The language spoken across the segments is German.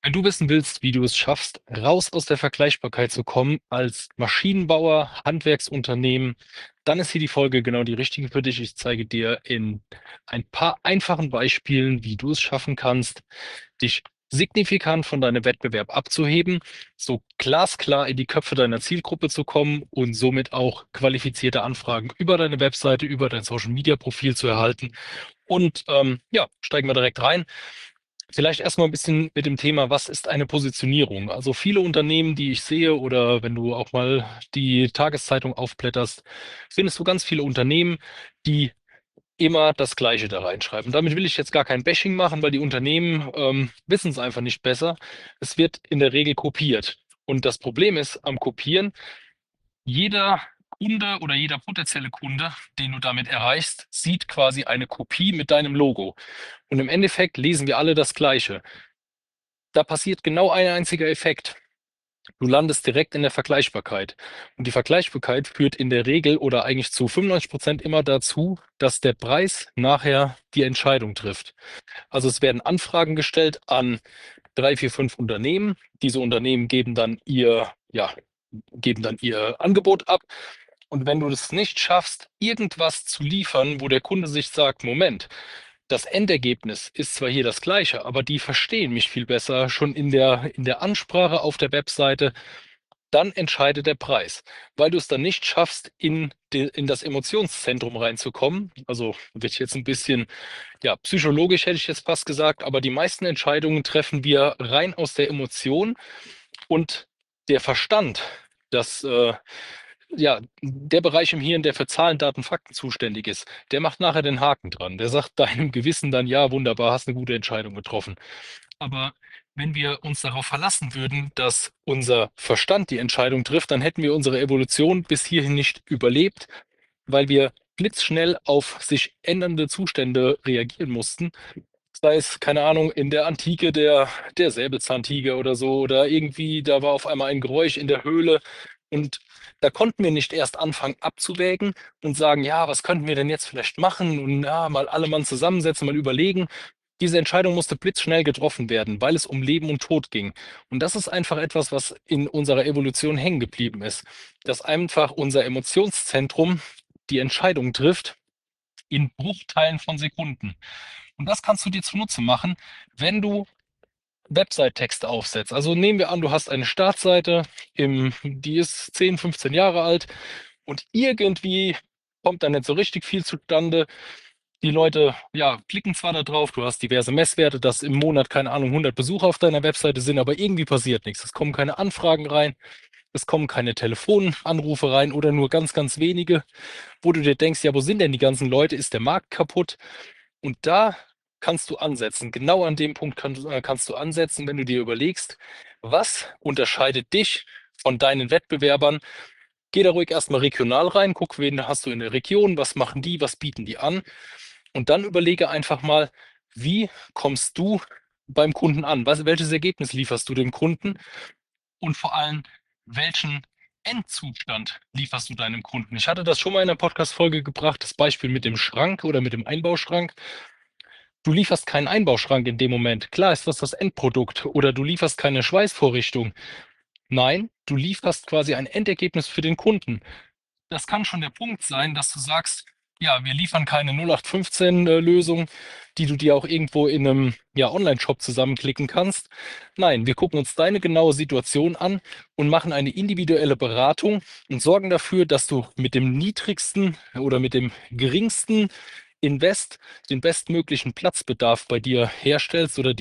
Wenn du wissen willst, wie du es schaffst, raus aus der Vergleichbarkeit zu kommen als Maschinenbauer, Handwerksunternehmen, dann ist hier die Folge genau die richtige für dich. Ich zeige dir in ein paar einfachen Beispielen, wie du es schaffen kannst, dich signifikant von deinem Wettbewerb abzuheben, so glasklar in die Köpfe deiner Zielgruppe zu kommen und somit auch qualifizierte Anfragen über deine Webseite, über dein Social Media Profil zu erhalten. Und ja, steigen wir direkt rein. Vielleicht erstmal ein bisschen mit dem Thema, was ist eine Positionierung? Also viele Unternehmen, die ich sehe, oder wenn du auch mal die Tageszeitung aufblätterst, findest du ganz viele Unternehmen, die immer das Gleiche da reinschreiben. Damit will ich jetzt gar kein Bashing machen, weil die Unternehmen wissen es einfach nicht besser. Es wird in der Regel kopiert. Und das Problem ist am Kopieren, jeder Kunde oder jeder potenzielle Kunde, den du damit erreichst, sieht quasi eine Kopie mit deinem Logo. Und im Endeffekt lesen wir alle das Gleiche. Da passiert genau ein einziger Effekt. Du landest direkt in der Vergleichbarkeit. Und die Vergleichbarkeit führt in der Regel oder eigentlich zu 95% immer dazu, dass der Preis nachher die Entscheidung trifft. Also es werden Anfragen gestellt an drei, vier, fünf Unternehmen. Diese Unternehmen geben dann ihr Angebot ab. Und wenn du es nicht schaffst, irgendwas zu liefern, wo der Kunde sich sagt, Moment, das Endergebnis ist zwar hier das gleiche, aber die verstehen mich viel besser schon in der Ansprache auf der Webseite, dann entscheidet der Preis. Weil du es dann nicht schaffst, in das Emotionszentrum reinzukommen. Also wird jetzt ein bisschen, ja, psychologisch hätte ich jetzt fast gesagt, aber die meisten Entscheidungen treffen wir rein aus der Emotion und der Verstand. Das ja, der Bereich im Hirn, der für Zahlen, Daten, Fakten zuständig ist, der macht nachher den Haken dran. Der sagt deinem Gewissen dann, ja, wunderbar, hast eine gute Entscheidung getroffen. Aber wenn wir uns darauf verlassen würden, dass unser Verstand die Entscheidung trifft, dann hätten wir unsere Evolution bis hierhin nicht überlebt, weil wir blitzschnell auf sich ändernde Zustände reagieren mussten. Sei es, keine Ahnung, in der Antike der Säbelzahntiger oder so, oder irgendwie, da war auf einmal ein Geräusch in der Höhle und da konnten wir nicht erst anfangen abzuwägen und sagen, ja, was könnten wir denn jetzt vielleicht machen und ja, mal alle Mann zusammensetzen, mal überlegen. Diese Entscheidung musste blitzschnell getroffen werden, weil es um Leben und Tod ging. Und das ist einfach etwas, was in unserer Evolution hängen geblieben ist, dass einfach unser Emotionszentrum die Entscheidung trifft in Bruchteilen von Sekunden. Und das kannst du dir zunutze machen, wenn du Website-Texte aufsetzt. Also nehmen wir an, du hast eine Startseite, die ist 10, 15 Jahre alt und irgendwie kommt da nicht so richtig viel zustande. Die Leute, ja, klicken zwar da drauf, du hast diverse Messwerte, dass im Monat, keine Ahnung, 100 Besucher auf deiner Webseite sind, aber irgendwie passiert nichts. Es kommen keine Anfragen rein, es kommen keine Telefonanrufe rein oder nur ganz, ganz wenige, wo du dir denkst, ja, wo sind denn die ganzen Leute? Ist der Markt kaputt? Und da kannst du ansetzen. Genau an dem Punkt kannst du ansetzen, wenn du dir überlegst, was unterscheidet dich von deinen Wettbewerbern. Geh da ruhig erstmal regional rein, guck, wen hast du in der Region, was machen die, was bieten die an. Und dann überlege einfach mal, wie kommst du beim Kunden an? Welches Ergebnis lieferst du dem Kunden? Und vor allem, welchen Endzustand lieferst du deinem Kunden? Ich hatte das schon mal in einer Podcast-Folge gebracht, das Beispiel mit dem Schrank oder mit dem Einbauschrank. Du lieferst keinen Einbauschrank in dem Moment. Klar ist das Endprodukt. Oder du lieferst keine Schweißvorrichtung. Nein, du lieferst quasi ein Endergebnis für den Kunden. Das kann schon der Punkt sein, dass du sagst, ja, wir liefern keine 0815-Lösung, die du dir auch irgendwo in einem ja, Online-Shop zusammenklicken kannst. Nein, wir gucken uns deine genaue Situation an und machen eine individuelle Beratung und sorgen dafür, dass du mit dem niedrigsten oder mit dem geringsten Invest den bestmöglichen Platzbedarf bei dir herstellst oder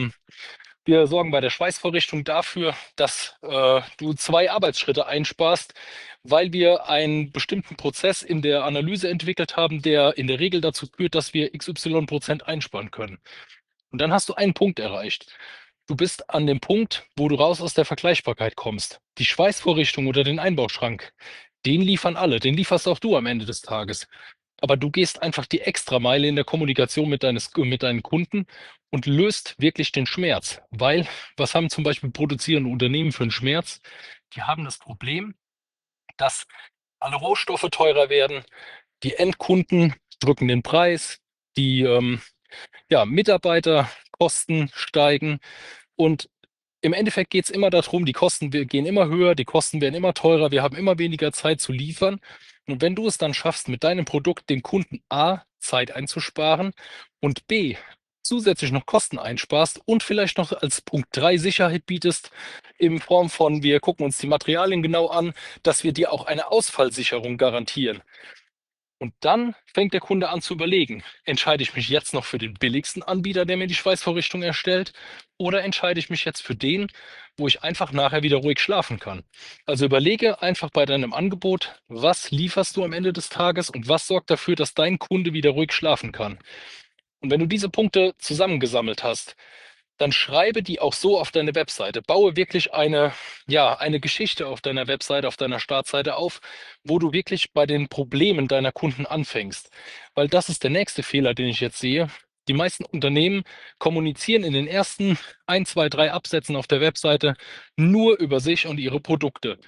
wir sorgen bei der Schweißvorrichtung dafür, dass du zwei Arbeitsschritte einsparst, weil wir einen bestimmten Prozess in der Analyse entwickelt haben, der in der Regel dazu führt, dass wir XY% einsparen können. Und dann hast du einen Punkt erreicht. Du bist an dem Punkt, wo du raus aus der Vergleichbarkeit kommst. Die Schweißvorrichtung oder den Einbauschrank, den liefern alle, den lieferst auch du am Ende des Tages. Aber du gehst einfach die Extrameile in der Kommunikation mit deinen Kunden und löst wirklich den Schmerz. Weil, was haben zum Beispiel produzierende Unternehmen für einen Schmerz? Die haben das Problem, dass alle Rohstoffe teurer werden, die Endkunden drücken den Preis, die ja, Mitarbeiterkosten steigen und Im Endeffekt geht es immer darum, die Kosten gehen immer höher, die Kosten werden immer teurer, wir haben immer weniger Zeit zu liefern. Und wenn du es dann schaffst, mit deinem Produkt dem Kunden A Zeit einzusparen und B zusätzlich noch Kosten einsparst und vielleicht noch als Punkt 3 Sicherheit bietest, in Form von, wir gucken uns die Materialien genau an, dass wir dir auch eine Ausfallsicherung garantieren. Und dann fängt der Kunde an zu überlegen, entscheide ich mich jetzt noch für den billigsten Anbieter, der mir die Schweißvorrichtung erstellt, oder entscheide ich mich jetzt für den, wo ich einfach nachher wieder ruhig schlafen kann. Also überlege einfach bei deinem Angebot, was lieferst du am Ende des Tages und was sorgt dafür, dass dein Kunde wieder ruhig schlafen kann. Und wenn du diese Punkte zusammengesammelt hast, dann schreibe die auch so auf deine Webseite. Baue wirklich eine Geschichte auf deiner Webseite, auf deiner Startseite auf, wo du wirklich bei den Problemen deiner Kunden anfängst. Weil das ist der nächste Fehler, den ich jetzt sehe. Die meisten Unternehmen kommunizieren in den ersten ein, zwei, drei Absätzen auf der Webseite nur über sich und ihre Produkte.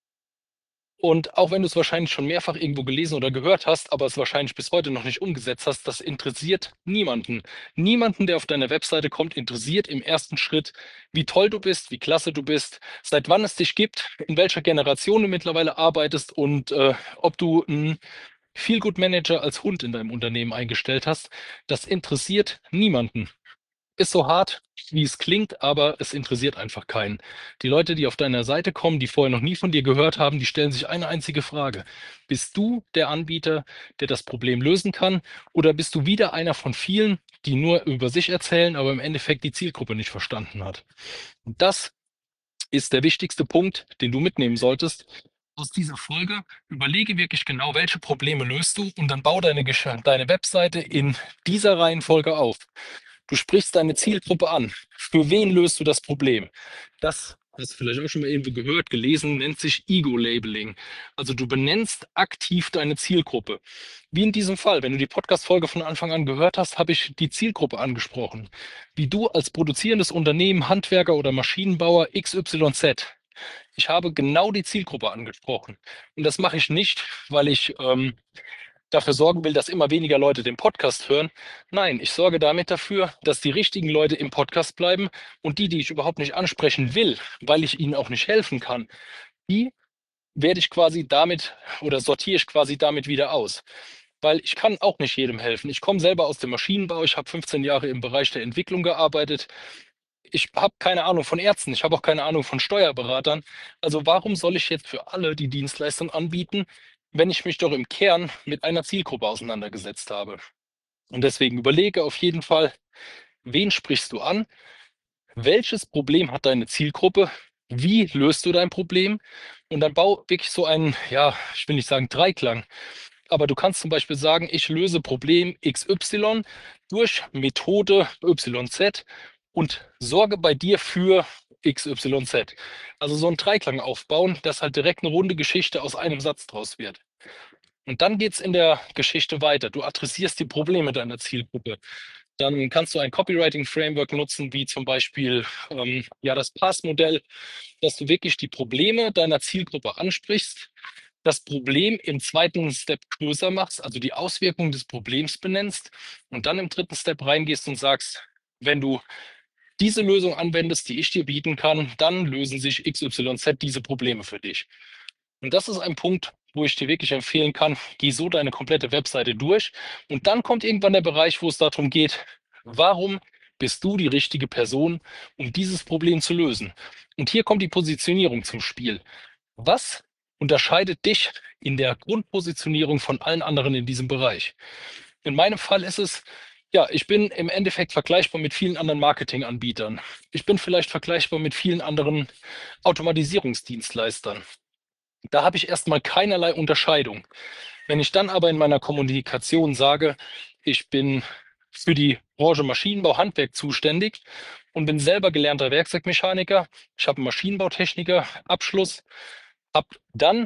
Und auch wenn du es wahrscheinlich schon mehrfach irgendwo gelesen oder gehört hast, aber es wahrscheinlich bis heute noch nicht umgesetzt hast, das interessiert niemanden. Niemanden, der auf deine Webseite kommt, interessiert im ersten Schritt, wie toll du bist, wie klasse du bist, seit wann es dich gibt, in welcher Generation du mittlerweile arbeitest und ob du einen Feel-Good-Manager als Hund in deinem Unternehmen eingestellt hast. Das interessiert niemanden. Ist so hart, wie es klingt, aber es interessiert einfach keinen. Die Leute, die auf deiner Seite kommen, die vorher noch nie von dir gehört haben, die stellen sich eine einzige Frage. Bist du der Anbieter, der das Problem lösen kann? Oder bist du wieder einer von vielen, die nur über sich erzählen, aber im Endeffekt die Zielgruppe nicht verstanden hat? Und das ist der wichtigste Punkt, den du mitnehmen solltest aus dieser Folge. Überlege wirklich genau, welche Probleme löst du und dann bau deine Webseite in dieser Reihenfolge auf. Du sprichst deine Zielgruppe an. Für wen löst du das Problem? Das hast du vielleicht auch schon mal irgendwo gehört, gelesen, nennt sich Ego-Labeling. Also du benennst aktiv deine Zielgruppe. Wie in diesem Fall, wenn du die Podcast-Folge von Anfang an gehört hast, habe ich die Zielgruppe angesprochen. Wie du als produzierendes Unternehmen, Handwerker oder Maschinenbauer XYZ. Ich habe genau die Zielgruppe angesprochen. Und das mache ich nicht, weil ich dafür sorgen will, dass immer weniger Leute den Podcast hören. Nein, ich sorge damit dafür, dass die richtigen Leute im Podcast bleiben und die, die ich überhaupt nicht ansprechen will, weil ich ihnen auch nicht helfen kann, die werde ich quasi damit oder sortiere ich quasi damit wieder aus. Weil ich kann auch nicht jedem helfen. Ich komme selber aus dem Maschinenbau. Ich habe 15 Jahre im Bereich der Entwicklung gearbeitet. Ich habe keine Ahnung von Ärzten. Ich habe auch keine Ahnung von Steuerberatern. Also warum soll ich jetzt für alle die Dienstleistung anbieten, wenn ich mich doch im Kern mit einer Zielgruppe auseinandergesetzt habe? Und deswegen überlege auf jeden Fall, wen sprichst du an? Welches Problem hat deine Zielgruppe? Wie löst du dein Problem? Und dann bau wirklich so einen, ja, ich will nicht sagen Dreiklang, aber du kannst zum Beispiel sagen, ich löse Problem XY durch Methode YZ und sorge bei dir für XYZ. Also so einen Dreiklang aufbauen, dass halt direkt eine runde Geschichte aus einem Satz draus wird. Und dann geht es in der Geschichte weiter. Du adressierst die Probleme deiner Zielgruppe. Dann kannst du ein Copywriting-Framework nutzen, wie zum Beispiel ja, das PASS-Modell, dass du wirklich die Probleme deiner Zielgruppe ansprichst, das Problem im zweiten Step größer machst, also die Auswirkungen des Problems benennst und dann im dritten Step reingehst und sagst, wenn du diese Lösung anwendest, die ich dir bieten kann, dann lösen sich XYZ diese Probleme für dich. Und das ist ein Punkt, wo ich dir wirklich empfehlen kann, geh so deine komplette Webseite durch und dann kommt irgendwann der Bereich, wo es darum geht, warum bist du die richtige Person, um dieses Problem zu lösen? Und hier kommt die Positionierung zum Spiel. Was unterscheidet dich in der Grundpositionierung von allen anderen in diesem Bereich? In meinem Fall ist es, ja, ich bin im Endeffekt vergleichbar mit vielen anderen Marketinganbietern. Ich bin vielleicht vergleichbar mit vielen anderen Automatisierungsdienstleistern. Da habe ich erstmal keinerlei Unterscheidung. Wenn ich dann aber in meiner Kommunikation sage, ich bin für die Branche Maschinenbau, Handwerk zuständig und bin selber gelernter Werkzeugmechaniker, ich habe einen Maschinenbautechniker, Abschluss, habe dann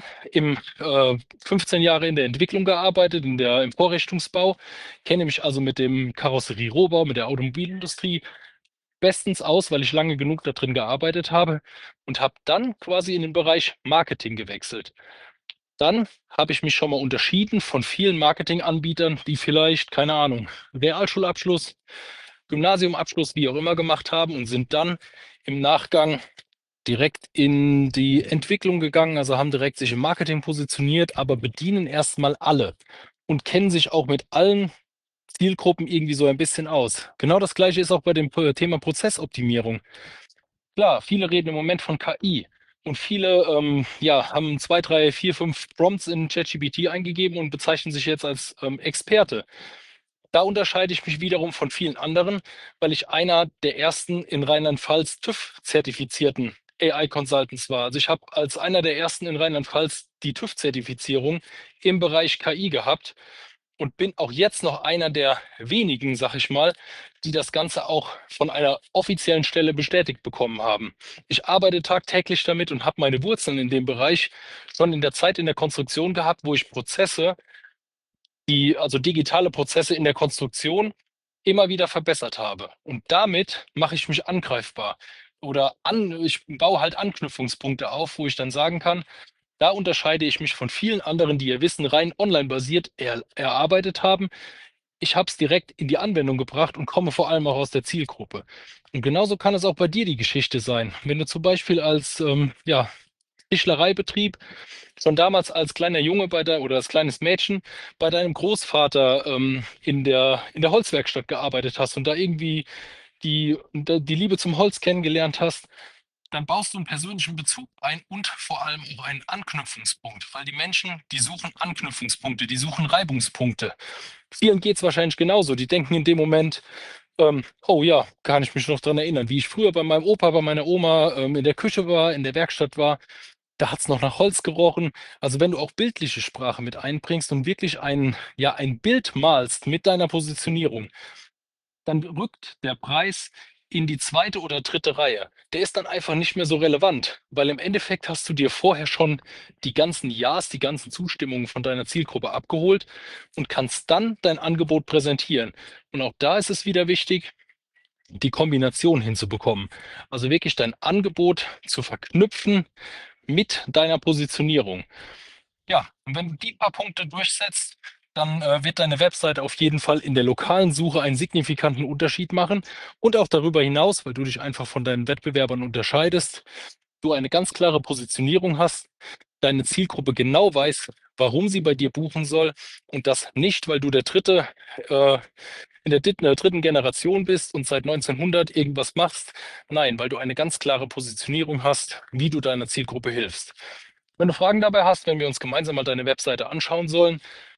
15 Jahre in der Entwicklung gearbeitet, im Vorrichtungsbau, kenne mich also mit dem Karosserierohbau, mit der Automobilindustrie bestens aus, weil ich lange genug da drin gearbeitet habe und habe dann quasi in den Bereich Marketing gewechselt. Dann habe ich mich schon mal unterschieden von vielen Marketinganbietern, die vielleicht, keine Ahnung, Realschulabschluss, Gymnasiumabschluss, wie auch immer gemacht haben und sind dann im Nachgang direkt in die Entwicklung gegangen, also haben direkt sich im Marketing positioniert, aber bedienen erstmal alle und kennen sich auch mit allen Zielgruppen irgendwie so ein bisschen aus. Genau das Gleiche ist auch bei dem Thema Prozessoptimierung. Klar, viele reden im Moment von KI und viele ja, haben zwei, drei, vier, fünf Prompts in ChatGPT eingegeben und bezeichnen sich jetzt als Experte. Da unterscheide ich mich wiederum von vielen anderen, weil ich einer der ersten in Rheinland-Pfalz TÜV-zertifizierten AI-Consultants war. Also ich habe als einer der ersten in Rheinland-Pfalz die TÜV-Zertifizierung im Bereich KI gehabt und bin auch jetzt noch einer der wenigen, sag ich mal, die das Ganze auch von einer offiziellen Stelle bestätigt bekommen haben. Ich arbeite tagtäglich damit und habe meine Wurzeln in dem Bereich schon in der Zeit in der Konstruktion gehabt, wo ich Prozesse, also digitale Prozesse in der Konstruktion immer wieder verbessert habe. Und damit mache ich mich angreifbar. Ich baue halt Anknüpfungspunkte auf, wo ich dann sagen kann, da unterscheide ich mich von vielen anderen, die ihr Wissen rein online basiert erarbeitet haben. Ich habe es direkt in die Anwendung gebracht und komme vor allem auch aus der Zielgruppe. Und genauso kann es auch bei dir die Geschichte sein. Wenn du zum Beispiel als ja, Tischlereibetrieb schon damals als kleiner Junge oder als kleines Mädchen bei deinem Großvater in der Holzwerkstatt gearbeitet hast und da irgendwie die Liebe zum Holz kennengelernt hast, dann baust du einen persönlichen Bezug ein und vor allem auch einen Anknüpfungspunkt, weil die Menschen, die suchen Anknüpfungspunkte, die suchen Reibungspunkte. Vielen geht es wahrscheinlich genauso. Die denken in dem Moment, oh ja, kann ich mich noch dran erinnern, wie ich früher bei meinem Opa, bei meiner Oma in der Küche war, in der Werkstatt war. Da hat es noch nach Holz gerochen. Also wenn du auch bildliche Sprache mit einbringst und wirklich ja, ein Bild malst mit deiner Positionierung, dann rückt der Preis in die zweite oder dritte Reihe. Der ist dann einfach nicht mehr so relevant, weil im Endeffekt hast du dir vorher schon die ganzen Ja's, die ganzen Zustimmungen von deiner Zielgruppe abgeholt und kannst dann dein Angebot präsentieren. Und auch da ist es wieder wichtig, die Kombination hinzubekommen. Also wirklich dein Angebot zu verknüpfen mit deiner Positionierung. Ja, und wenn du die paar Punkte durchsetzt, dann wird deine Webseite auf jeden Fall in der lokalen Suche einen signifikanten Unterschied machen und auch darüber hinaus, weil du dich einfach von deinen Wettbewerbern unterscheidest, du eine ganz klare Positionierung hast, deine Zielgruppe genau weiß, warum sie bei dir buchen soll und das nicht, weil du der Dritte in der dritten Generation bist und seit 1900 irgendwas machst. Nein, weil du eine ganz klare Positionierung hast, wie du deiner Zielgruppe hilfst. Wenn du Fragen dabei hast, wenn wir uns gemeinsam mal deine Webseite anschauen sollen,